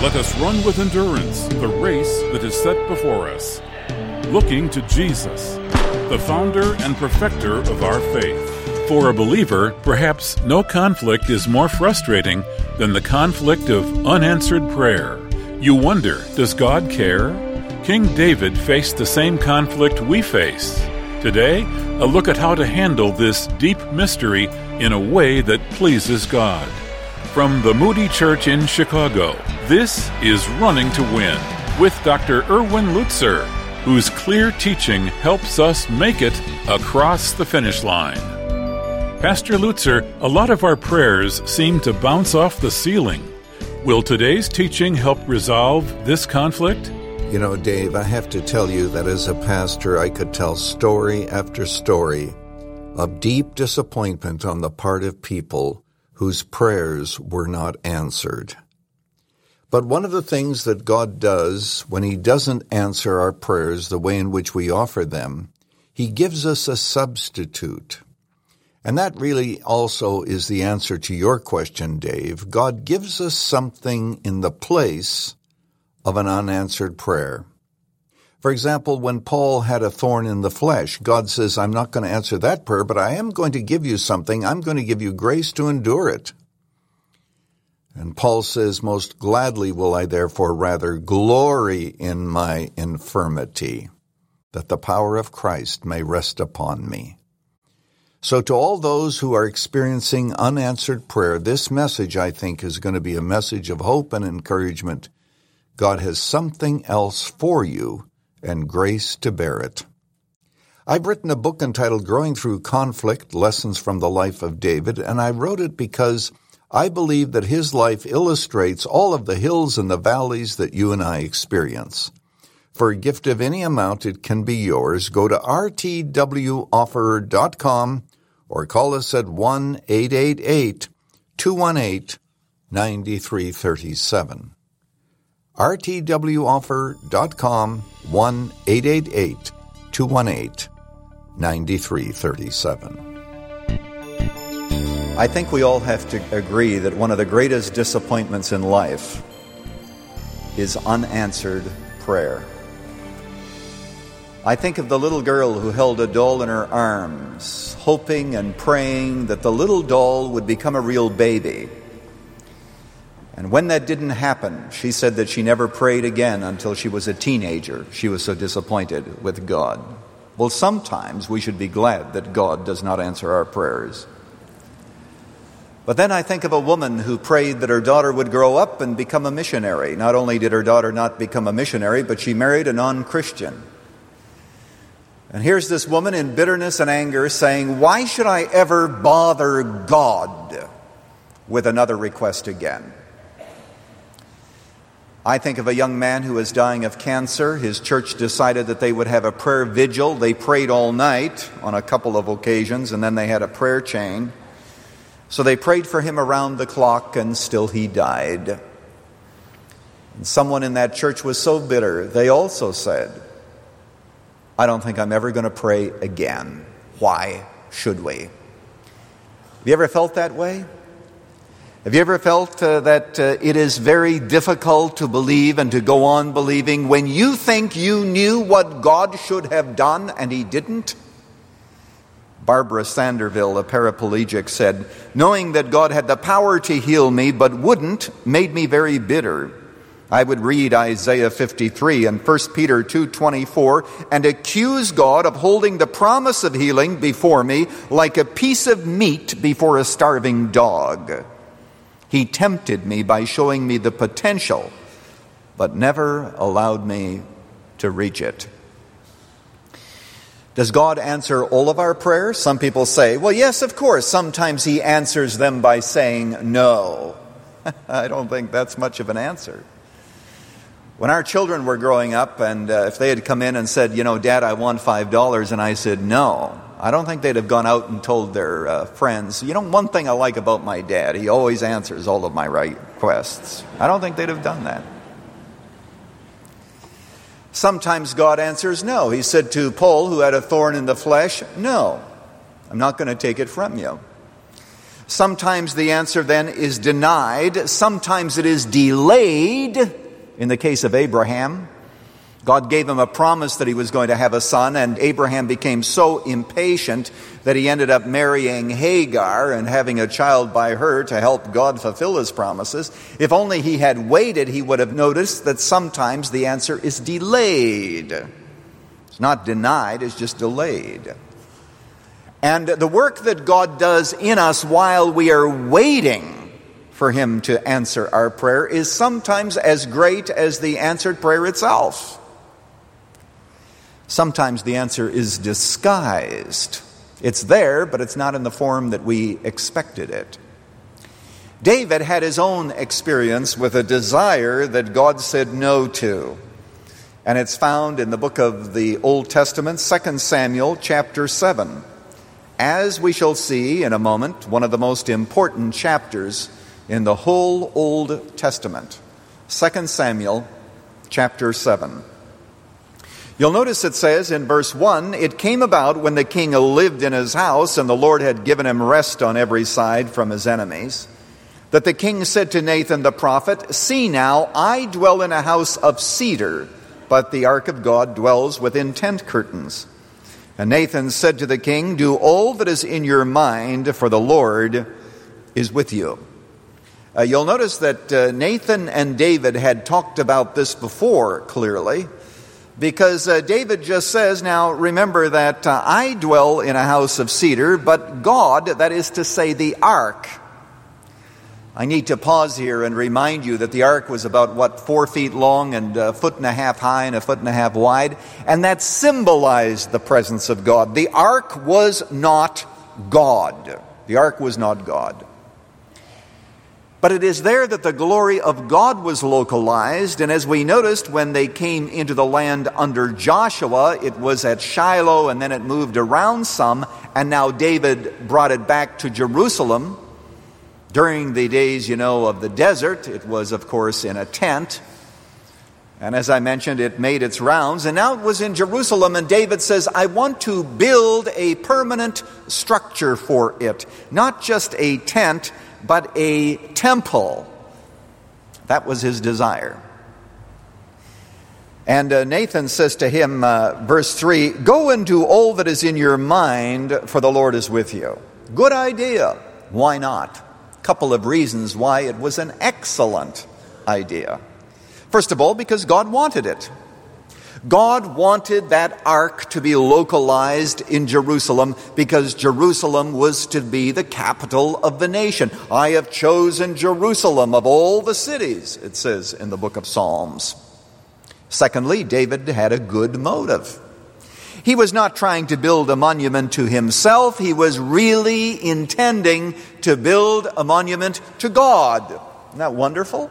Let us run with endurance the race that is set before us, looking to Jesus, the founder and perfecter of our faith. For a believer, perhaps no conflict is more frustrating than the conflict of unanswered prayer. You wonder, does God care? King David faced the same conflict we face. Today, a look at how to handle this deep mystery in a way that pleases God. From the Moody Church in Chicago, this is Running to Win with Dr. Erwin Lutzer, whose clear teaching helps us make it across the finish line. Pastor Lutzer, a lot of our prayers seem to bounce off the ceiling. Will today's teaching help resolve this conflict? You know, Dave, I have to tell you that as a pastor, I could tell story after story of deep disappointment on the part of people whose prayers were not answered. But one of the things that God does when He doesn't answer our prayers the way in which we offer them, He gives us a substitute. And that really also is the answer to your question, Dave. God gives us something in the place of an unanswered prayer. For example, when Paul had a thorn in the flesh, God says, I'm not going to answer that prayer, but I am going to give you something. I'm going to give you grace to endure it. And Paul says, most gladly will I therefore rather glory in my infirmity, that the power of Christ may rest upon me. So to all those who are experiencing unanswered prayer, this message, I think, is going to be a message of hope and encouragement. God has something else for you and grace to bear it. I've written a book entitled Growing Through Conflict, Lessons from the Life of David, and I wrote it because I believe that his life illustrates all of the hills and the valleys that you and I experience. For a gift of any amount, it can be yours. Go to rtwofferer.com or call us at 1-888-218-9337. rtwoffer.com, 1-888-218-9337. I think we all have to agree that one of the greatest disappointments in life is unanswered prayer. I think of the little girl who held a doll in her arms, hoping and praying that the little doll would become a real baby. And when that didn't happen, she said that she never prayed again until she was a teenager. She was so disappointed with God. Well, sometimes we should be glad that God does not answer our prayers. But then I think of a woman who prayed that her daughter would grow up and become a missionary. Not only did her daughter not become a missionary, but she married a non-Christian. And here's this woman in bitterness and anger saying, why should I ever bother God with another request again? I think of a young man who was dying of cancer. His church decided that they would have a prayer vigil. They prayed all night on a couple of occasions, and then they had a prayer chain. So they prayed for him around the clock, and still he died. And someone in that church was so bitter, they also said, I don't think I'm ever going to pray again. Why should we? Have you ever felt that way? Have you ever felt that it is very difficult to believe and to go on believing when you think you knew what God should have done and He didn't? Barbara Sanderville, a paraplegic, said, knowing that God had the power to heal me but wouldn't made me very bitter. I would read Isaiah 53 and 1 Peter 2:24 and accuse God of holding the promise of healing before me like a piece of meat before a starving dog. He tempted me by showing me the potential, but never allowed me to reach it. Does God answer all of our prayers? Some people say, well, yes, of course. Sometimes He answers them by saying no. I don't think that's much of an answer. When our children were growing up, and if they had come in and said, Dad, I want $5, and I said no, I don't think they'd have gone out and told their friends, one thing I like about my dad, he always answers all of my requests. I don't think they'd have done that. Sometimes God answers no. He said to Paul, who had a thorn in the flesh, no, I'm not going to take it from you. Sometimes the answer then is denied. Sometimes it is delayed. In the case of Abraham, God gave him a promise that he was going to have a son, and Abraham became so impatient that he ended up marrying Hagar and having a child by her to help God fulfill his promises. If only he had waited, he would have noticed that sometimes the answer is delayed. It's not denied, it's just delayed. And the work that God does in us while we are waiting for him to answer our prayer is sometimes as great as the answered prayer itself. Sometimes the answer is disguised. It's there, but it's not in the form that we expected it. David had his own experience with a desire that God said no to. And it's found in the book of the Old Testament, 2 Samuel chapter 7. As we shall see in a moment, one of the most important chapters in the whole Old Testament. 2 Samuel chapter 7. You'll notice it says in verse 1, "It came about when the king lived in his house, and the Lord had given him rest on every side from his enemies, that the king said to Nathan the prophet, 'See now, I dwell in a house of cedar, but the ark of God dwells within tent curtains.' And Nathan said to the king, 'Do all that is in your mind, for the Lord is with you.'" You'll notice that Nathan and David had talked about this before, clearly, because David just says, now remember that I dwell in a house of cedar, but God, that is to say the ark. I need to pause here and remind you that the ark was about, 4 feet long and a foot and a half high and a foot and a half wide, and that symbolized the presence of God. The ark was not God. The ark was not God. But it is there that the glory of God was localized, and as we noticed when they came into the land under Joshua, it was at Shiloh and then it moved around some, and now David brought it back to Jerusalem. During the days, of the desert, it was, of course, in a tent. And as I mentioned, it made its rounds, and now it was in Jerusalem, and David says, I want to build a permanent structure for it, not just a tent, but a temple. That was his desire. And Nathan says to him, verse 3, "Go and do all that is in your mind, for the Lord is with you." Good idea. Why not? A couple of reasons why it was an excellent idea. First of all, because God wanted it. God wanted that ark to be localized in Jerusalem because Jerusalem was to be the capital of the nation. "I have chosen Jerusalem of all the cities," it says in the book of Psalms. Secondly, David had a good motive. He was not trying to build a monument to himself. He was really intending to build a monument to God. Isn't that wonderful?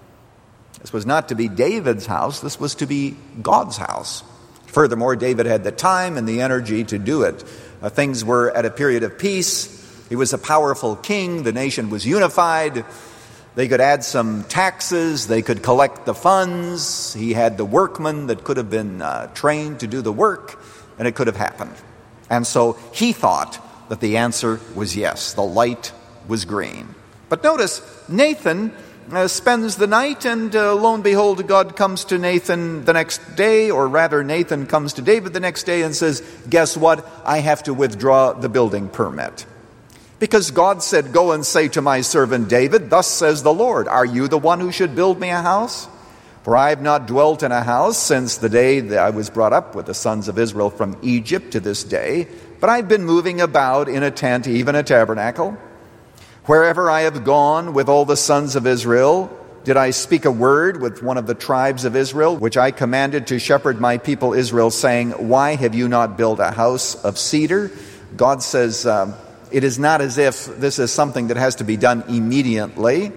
This was not to be David's house. This was to be God's house. Furthermore, David had the time and the energy to do it. Things were at a period of peace. He was a powerful king. The nation was unified. They could add some taxes. They could collect the funds. He had the workmen that could have been trained to do the work, and it could have happened. And so he thought that the answer was yes. The light was green. But notice, Nathan spends the night, and lo and behold, God comes to Nathan the next day, or rather Nathan comes to David the next day and says, "Guess what? I have to withdraw the building permit. Because God said, 'Go and say to my servant David, thus says the Lord, are you the one who should build me a house? For I have not dwelt in a house since the day that I was brought up with the sons of Israel from Egypt to this day, but I've been moving about in a tent, even a tabernacle. Wherever I have gone with all the sons of Israel, did I speak a word with one of the tribes of Israel, which I commanded to shepherd my people Israel, saying, why have you not built a house of cedar?'" God says it is not as if this is something that has to be done immediately.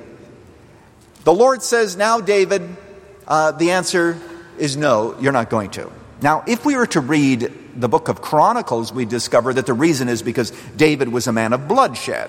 The Lord says, "Now, David, the answer is no, you're not going to." Now, if we were to read the book of Chronicles, we discover that the reason is because David was a man of bloodshed.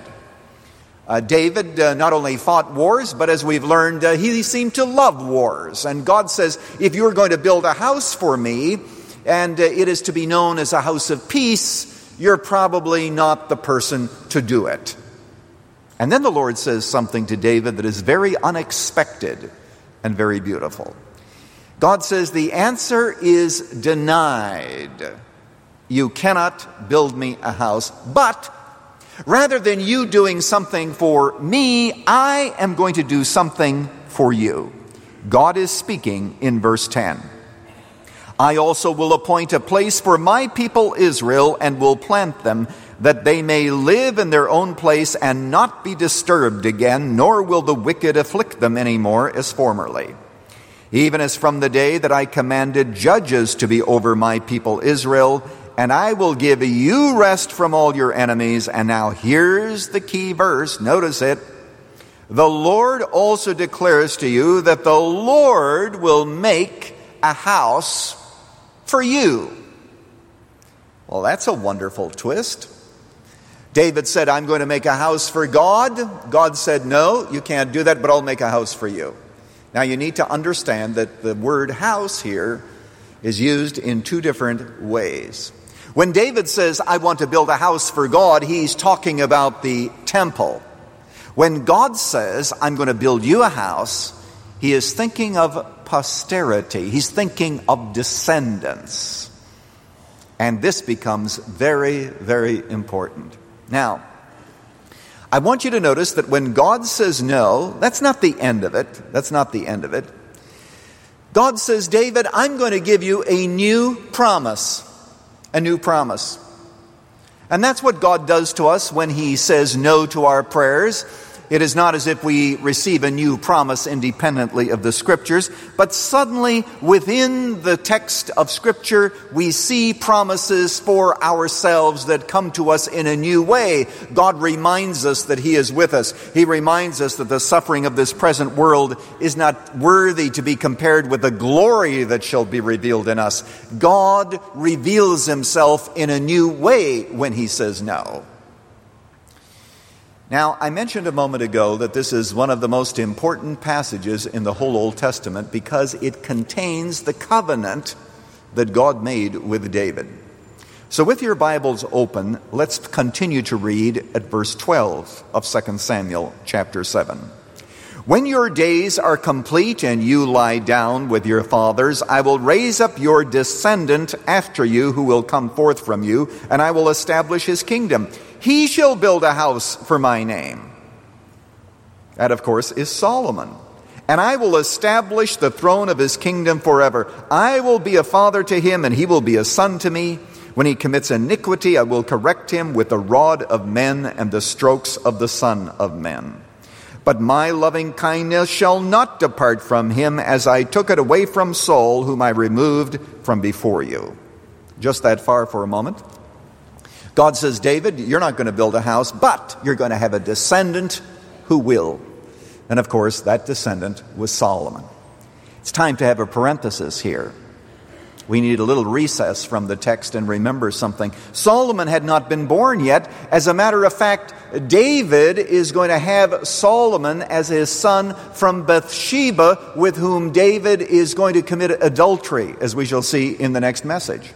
David not only fought wars, but as we've learned, he seemed to love wars. And God says, if you're going to build a house for me, and it is to be known as a house of peace, you're probably not the person to do it. And then the Lord says something to David that is very unexpected and very beautiful. God says, the answer is denied. You cannot build me a house, but rather than you doing something for me, I am going to do something for you. God is speaking in verse 10. I also will appoint a place for my people Israel and will plant them, that they may live in their own place and not be disturbed again, nor will the wicked afflict them any more as formerly. Even as from the day that I commanded judges to be over my people Israel, and I will give you rest from all your enemies. And now here's the key verse, notice it. The Lord also declares to you that the Lord will make a house for you. Well, that's a wonderful twist. David said, I'm going to make a house for God. God said, no, you can't do that, but I'll make a house for you. Now you need to understand that the word house here is used in two different ways. When David says, I want to build a house for God, he's talking about the temple. When God says, I'm going to build you a house, he is thinking of posterity. He's thinking of descendants. And this becomes very, very important. Now, I want you to notice that when God says no, that's not the end of it. That's not the end of it. God says, David, I'm going to give you a new promise. A new promise. And that's what God does to us when he says no to our prayers. It is not as if we receive a new promise independently of the Scriptures, but suddenly within the text of Scripture, we see promises for ourselves that come to us in a new way. God reminds us that he is with us. He reminds us that the suffering of this present world is not worthy to be compared with the glory that shall be revealed in us. God reveals himself in a new way when he says no. Now, I mentioned a moment ago that this is one of the most important passages in the whole Old Testament because it contains the covenant that God made with David. So with your Bibles open, let's continue to read at verse 12 of 2 Samuel chapter 7. When your days are complete and you lie down with your fathers, I will raise up your descendant after you who will come forth from you, and I will establish his kingdom. He shall build a house for my name. That, of course, is Solomon. And I will establish the throne of his kingdom forever. I will be a father to him, and he will be a son to me. When he commits iniquity, I will correct him with the rod of men and the strokes of the Son of Men. But my loving kindness shall not depart from him, as I took it away from Saul, whom I removed from before you. Just that far for a moment. God says, David, you're not going to build a house, but you're going to have a descendant who will. And of course, that descendant was Solomon. It's time to have a parenthesis here. We need a little recess from the text and remember something. Solomon had not been born yet. As a matter of fact, David is going to have Solomon as his son from Bathsheba, with whom David is going to commit adultery, as we shall see in the next message.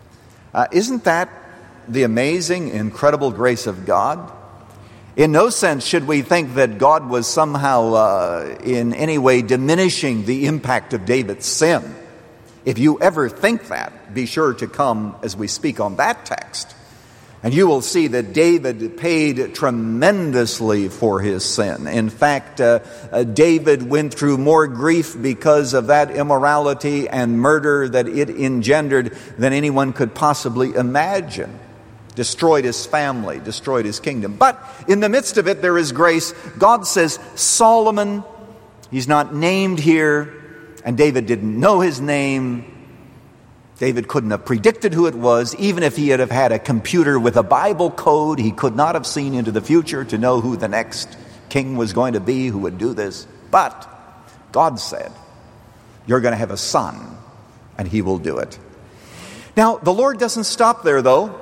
Isn't that the amazing, incredible grace of God? In no sense should we think that God was somehow in any way diminishing the impact of David's sin. If you ever think that, be sure to come as we speak on that text. And you will see that David paid tremendously for his sin. In fact, David went through more grief because of that immorality and murder that it engendered than anyone could possibly imagine. Destroyed his family, destroyed his kingdom. But in the midst of it, there is grace. God says, Solomon, he's not named here, and David didn't know his name. David couldn't have predicted who it was. Even if he had a computer with a Bible code, he could not have seen into the future to know who the next king was going to be who would do this. But God said, you're going to have a son, and he will do it. Now, the Lord doesn't stop there, though.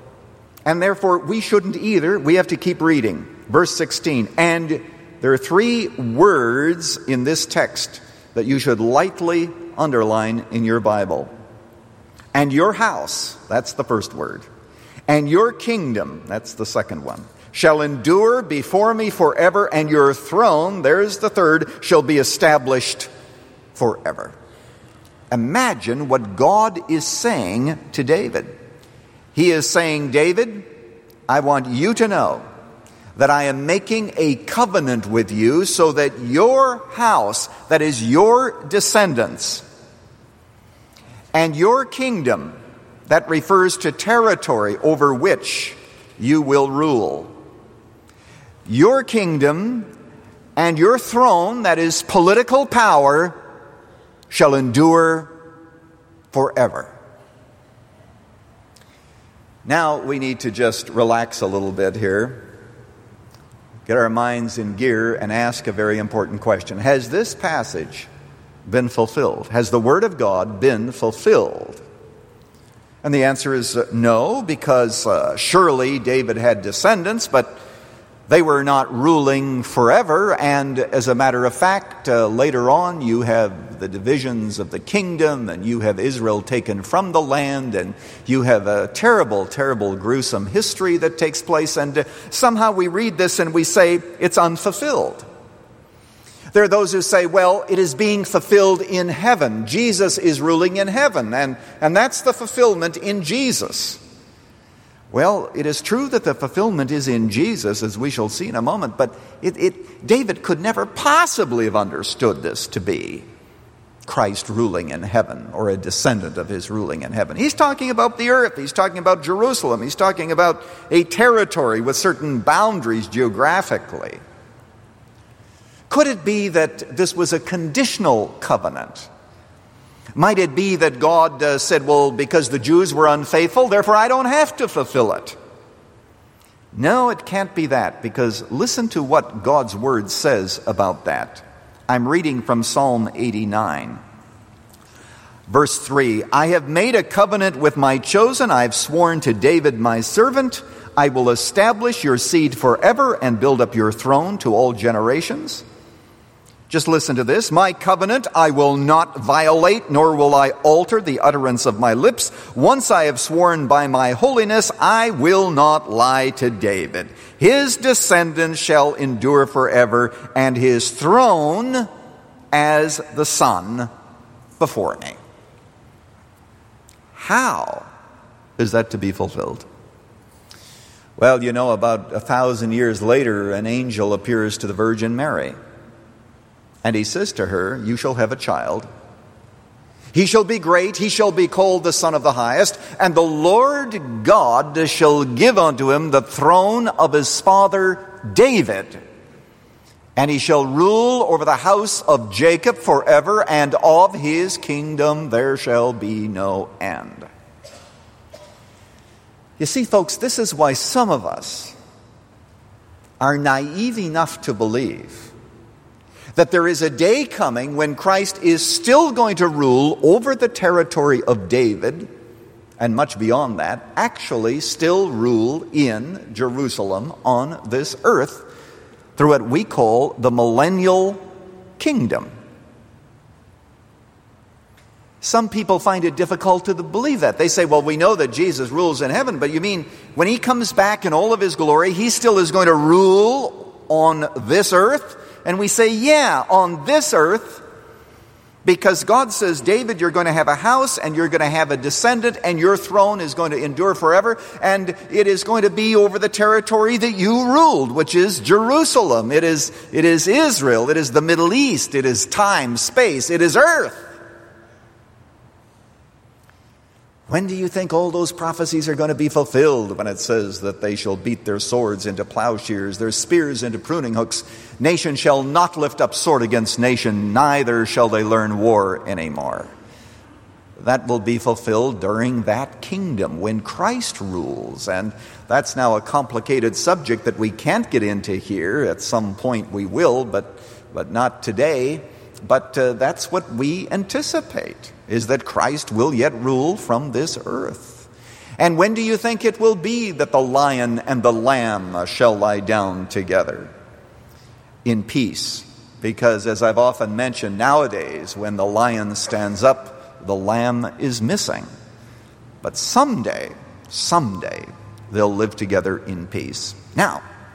And therefore, we shouldn't either. We have to keep reading. Verse 16. And there are three words in this text that you should lightly underline in your Bible. And your house, that's the first word. And your kingdom, that's the second one. shall endure before me forever, and your throne, there's the third, shall be established forever. Imagine what God is saying to David. He is saying, David, I want you to know that I am making a covenant with you so that your house, that is your descendants, and your kingdom, that refers to territory over which you will rule. Your kingdom and your throne, that is political power, shall endure forever. Now we need to just relax a little bit here, get our minds in gear, and ask a very important question. Has this passage been fulfilled? Has the Word of God been fulfilled? And the answer is no, because surely David had descendants, but they were not ruling forever. And as a matter of fact, later on you have the divisions of the kingdom, and you have Israel taken from the land, and you have a terrible, terrible, gruesome history that takes place. And somehow we read this and we say it's unfulfilled. There are those who say, well, it is being fulfilled in heaven. Jesus is ruling in heaven, and that's the fulfillment in Jesus. Well, it is true that the fulfillment is in Jesus, as we shall see in a moment, but David could never possibly have understood this to be Christ ruling in heaven, or a descendant of his ruling in heaven. He's talking about the earth. He's talking about Jerusalem. He's talking about a territory with certain boundaries geographically. Could it be that this was a conditional covenant? Might it be that God said, well, because the Jews were unfaithful, therefore I don't have to fulfill it? No, it can't be that, because listen to what God's Word says about that. I'm reading from Psalm 89. Verse 3, I have made a covenant with my chosen. I have sworn to David my servant. I will establish your seed forever and build up your throne to all generations. Just listen to this. My covenant I will not violate, nor will I alter the utterance of my lips. Once I have sworn by my holiness, I will not lie to David. His descendants shall endure forever, and his throne as the sun before me. How is that to be fulfilled? Well, you know, about 1,000 years later, an angel appears to the Virgin Mary. And he says to her, you shall have a child. He shall be great. He shall be called the Son of the Highest. And the Lord God shall give unto him the throne of his father David. And he shall rule over the house of Jacob forever, and of his kingdom there shall be no end. You see, folks, this is why some of us are naive enough to believe that there is a day coming when Christ is still going to rule over the territory of David, and much beyond that, actually still rule in Jerusalem on this earth through what we call the millennial kingdom. Some people find it difficult to believe that. They say, well, we know that Jesus rules in heaven, but you mean when he comes back in all of his glory, he still is going to rule on this earth? And we say, yeah, on this earth, because God says, David, you're going to have a house, and you're going to have a descendant, and your throne is going to endure forever, and it is going to be over the territory that you ruled, which is Jerusalem. It is Israel. It is the Middle East. It is time, space. It is earth. When do you think all those prophecies are going to be fulfilled? When it says that they shall beat their swords into plowshares, their spears into pruning hooks. Nation shall not lift up sword against nation, neither shall they learn war anymore. That will be fulfilled during that kingdom when Christ rules. And that's now a complicated subject that we can't get into here. At some point we will, but not today. But that's what we anticipate, is that Christ will yet rule from this earth. And when do you think it will be that the lion and the lamb shall lie down together? In peace. Because as I've often mentioned, nowadays when the lion stands up, the lamb is missing. But someday, they'll live together in peace. Now,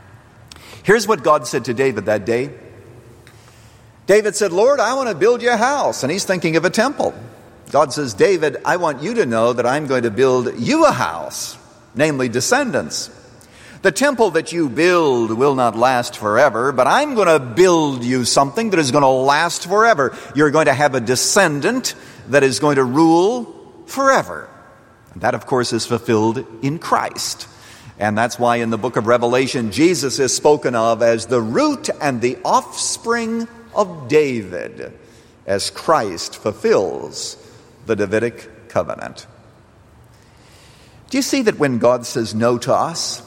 Here's what God said to David that day. David said, Lord, I want to build you a house. And he's thinking of a temple. God says, David, I want you to know that I'm going to build you a house, namely descendants. The temple that you build will not last forever, but I'm going to build you something that is going to last forever. You're going to have a descendant that is going to rule forever. And that, of course, is fulfilled in Christ. And that's why in the book of Revelation, Jesus is spoken of as the root and the offspring of David, as Christ fulfills the Davidic covenant. Do you see that when God says no to us,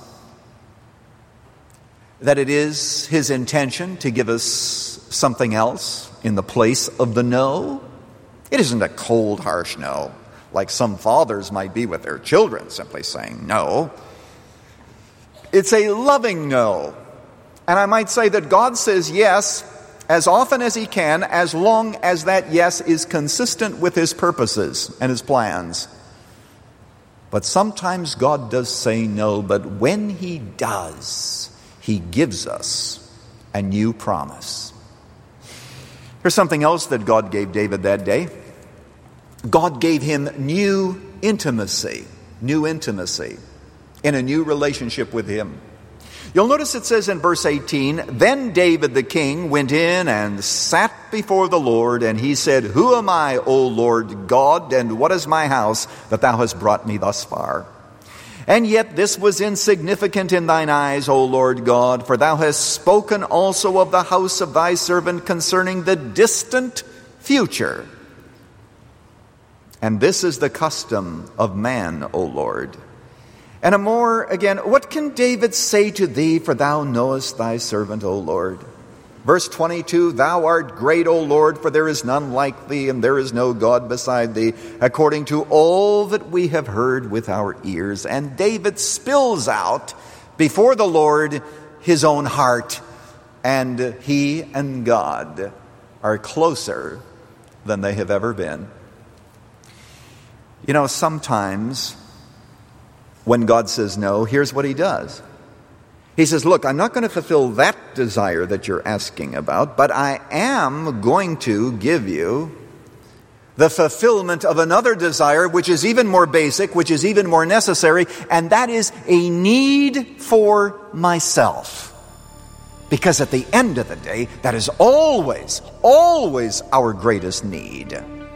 that it is his intention to give us something else in the place of the no? It isn't a cold, harsh no, like some fathers might be with their children, simply saying no. It's a loving no. And I might say that God says yes as often as he can, as long as that yes is consistent with his purposes and his plans. But sometimes God does say no, but when he does, he gives us a new promise. Here's something else that God gave David that day. God gave him new intimacy in a new relationship with him. You'll notice it says in verse 18, Then David the king went in and sat before the Lord, and he said, Who am I, O Lord God, and what is my house that thou hast brought me thus far? And yet this was insignificant in thine eyes, O Lord God, for thou hast spoken also of the house of thy servant concerning the distant future. And this is the custom of man, O Lord. And again, what can David say to thee, for thou knowest thy servant, O Lord? Verse 22, Thou art great, O Lord, for there is none like thee, and there is no God beside thee, according to all that we have heard with our ears. And David spills out before the Lord his own heart, and he and God are closer than they have ever been. You know, sometimes when God says no, here's what he does. He says, look, I'm not going to fulfill that desire that you're asking about, but I am going to give you the fulfillment of another desire, which is even more basic, which is even more necessary, and that is a need for myself. Because at the end of the day, that is always, always our greatest need.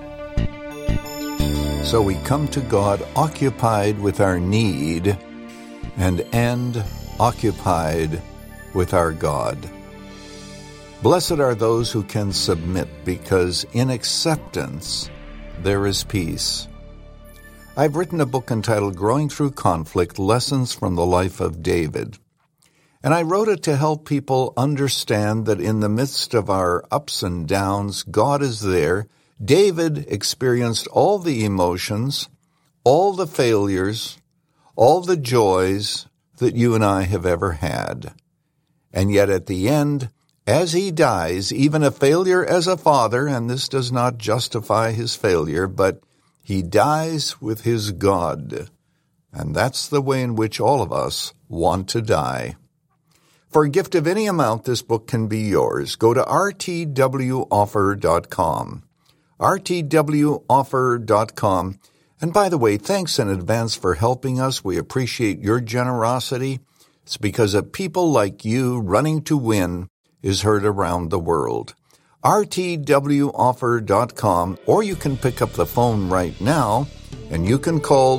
So we come to God occupied with our need and end occupied with our God. Blessed are those who can submit, because in acceptance there is peace. I've written a book entitled Growing Through Conflict, Lessons from the Life of David. And I wrote it to help people understand that in the midst of our ups and downs, God is there. David experienced all the emotions, all the failures, all the joys that you and I have ever had. And yet at the end, as he dies, even a failure as a father, and this does not justify his failure, but he dies with his God. And that's the way in which all of us want to die. For a gift of any amount, this book can be yours. Go to rtwoffer.com. rtwoffer.com. And by the way, thanks in advance for helping us. We appreciate your generosity. It's because of people like you, Running to Win is heard around the world. rtwoffer.com, or you can pick up the phone right now, and you can call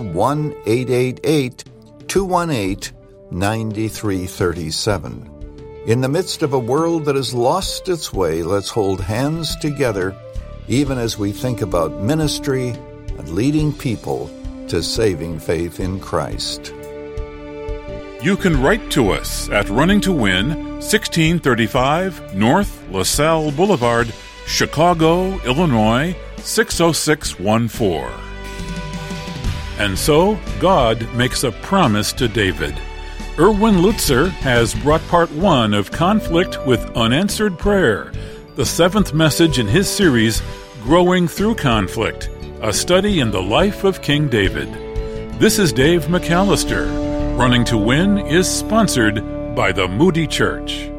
1-888-218-9337. In the midst of a world that has lost its way, let's hold hands together, even as we think about ministry and leading people to saving faith in Christ. You can write to us at Running to Win, 1635 North LaSalle Boulevard, Chicago, Illinois, 60614. And so, God makes a promise to David. Erwin Lutzer has brought part 1 of Conflict with Unanswered Prayer, the 7th message in his series, Growing Through Conflict, a study in the life of King David. This is Dave McAllister. Running to Win is sponsored by the Moody Church.